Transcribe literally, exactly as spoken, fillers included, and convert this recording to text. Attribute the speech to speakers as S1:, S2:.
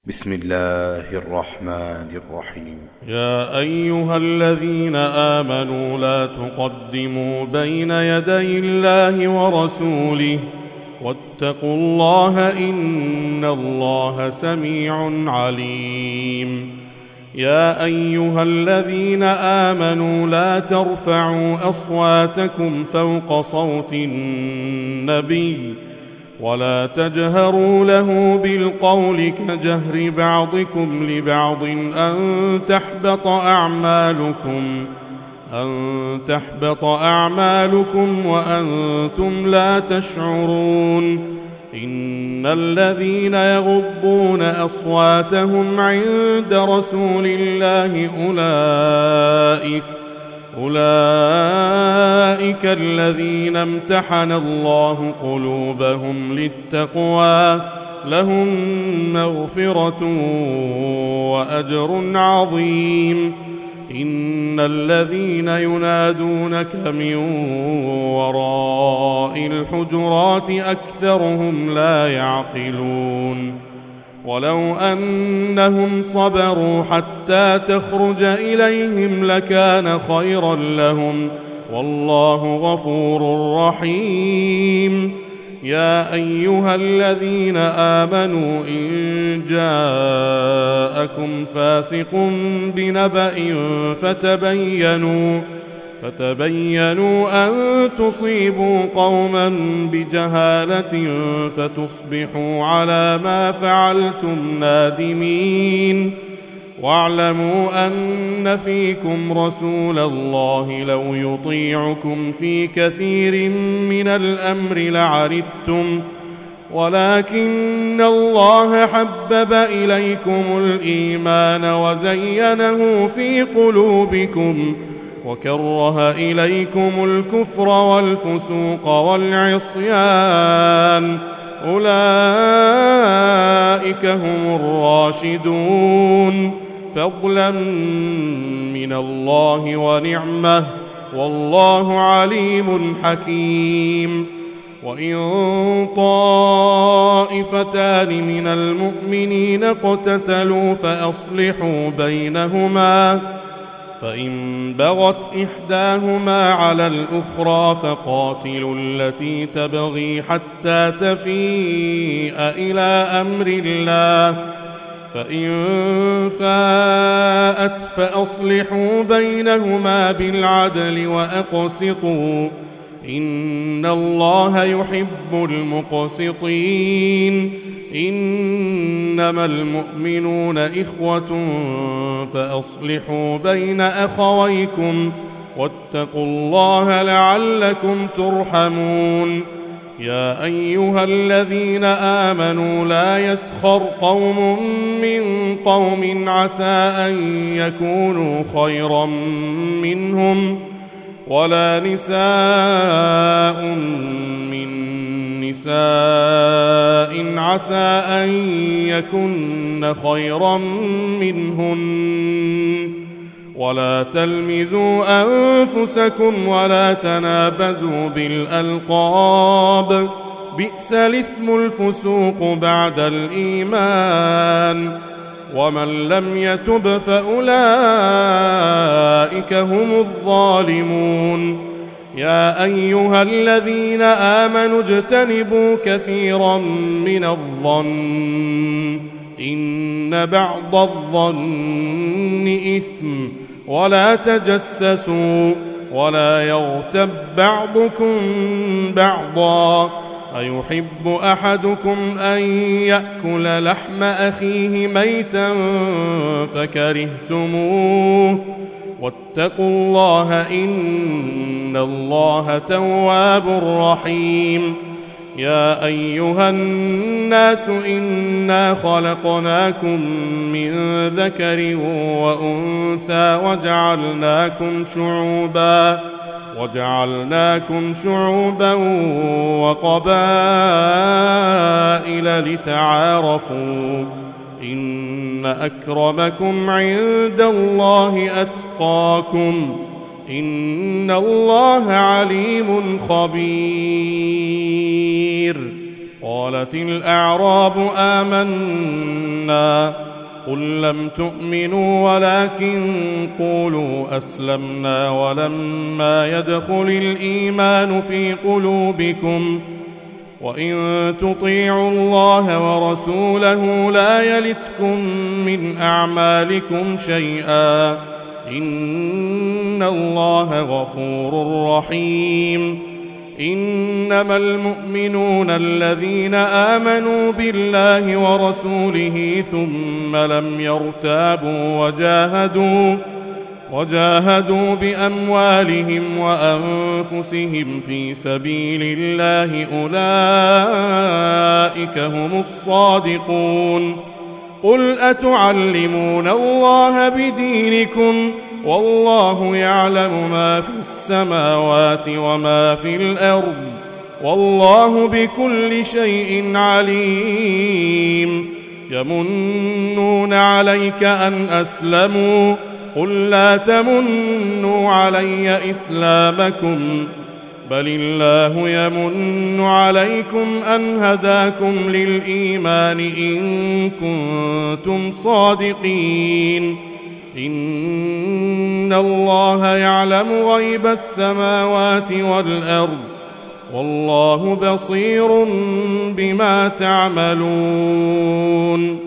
S1: بسم الله الرحمن الرحيم.
S2: يا أيها الذين آمنوا لا تقدموا بين يدي الله ورسوله واتقوا الله إن الله سميع عليم. يا أيها الذين آمنوا لا ترفعوا أصواتكم فوق صوت النبي ولا تجهروا له بالقول كجهر بعضكم لبعض أن تحبط أعمالكم أن تحبط أعمالكم وأنتم لا تشعرون. إن الذين يغضون أصواتهم عند رسول الله أولئك أولئك الذين امتحن الله قلوبهم للتقوى لهم مغفرة وأجر عظيم. إن الذين ينادونك من وراء الحجرات أكثرهم لا يعقلون. ولو أنهم صبروا حتى تخرج إليهم لكان خيرا لهم والله غفور رحيم. يا أيها الذين آمنوا إن جاءكم فاسق بنبأ فتبينوا فتبينوا أن تصيبوا قوما بجهالة فتصبحوا على ما فعلتم نادمين. واعلموا أن فيكم رسول الله لو يطيعكم في كثير من الأمر لعنتم ولكن الله حبب إليكم الإيمان وزينه في قلوبكم وكره إليكم الكفر والفسوق والعصيان أولئك هم الراشدون فضلا من الله ونعمة والله عليم حكيم. وإن طائفتان من المؤمنين اقتتلوا فأصلحوا بينهما فإن بغت إحداهما على الأخرى فقاتلوا التي تبغي حتى تفيء إلى أمر الله فإن فاءت فأصلحوا بينهما بالعدل وأقسطوا إن الله يحب المقسطين. إنما المؤمنون إخوة فأصلحوا بين أخويكم واتقوا الله لعلكم ترحمون. يا أيها الذين آمنوا لا يسخر قوم من قوم عسى أن يكونوا خيرا منهم ولا نساء من نساء عسى أن يكن خيرا منهن ولا تلمزوا أنفسكم ولا تنابزوا بالألقاب بئس الاسم الفسوق بعد الإيمان ومن لم يتب فأولئك هم الظالمون. يا أيها الذين آمنوا اجتنبوا كثيرا من الظن إن بعض الظن إثم ولا تجسسوا ولا يغتب بعضكم بعضا أيحب أحدكم أن يأكل لحم أخيه ميتا فكرهتموه واتقوا الله إن الله تواب رحيم. يا أيها الناس إنا خلقناكم من ذكر وأنثى وجعلناكم شعوبا وجعلناكم شعوبا وقبائل لتعارفوا إن أكرمكم عند الله أتقاكم إن الله عليم خبير. قالت الأعراب آمنا قل لم تؤمنوا ولكن قولوا أسلمنا ولما يدخل الإيمان في قلوبكم وإن تطيعوا الله ورسوله لا يلتكم من أعمالكم شيئا إن الله غفور رحيم. إنما المؤمنون الذين آمنوا بالله ورسوله ثم لم يرتابوا وجاهدوا وجاهدوا بأموالهم وأنفسهم في سبيل الله أولئك هم الصادقون. قل أتعلمون الله بدينكم والله يعلم ما في السماوات وما في الأرض والله بكل شيء عليم. يمنون عليك أن أسلموا قل لا تمنوا علي إسلامكم بل الله يمن عليكم أن هداكم للإيمان إن كنتم صادقين. إن الله يعلم غيب السماوات والأرض والله بصير بما تعملون.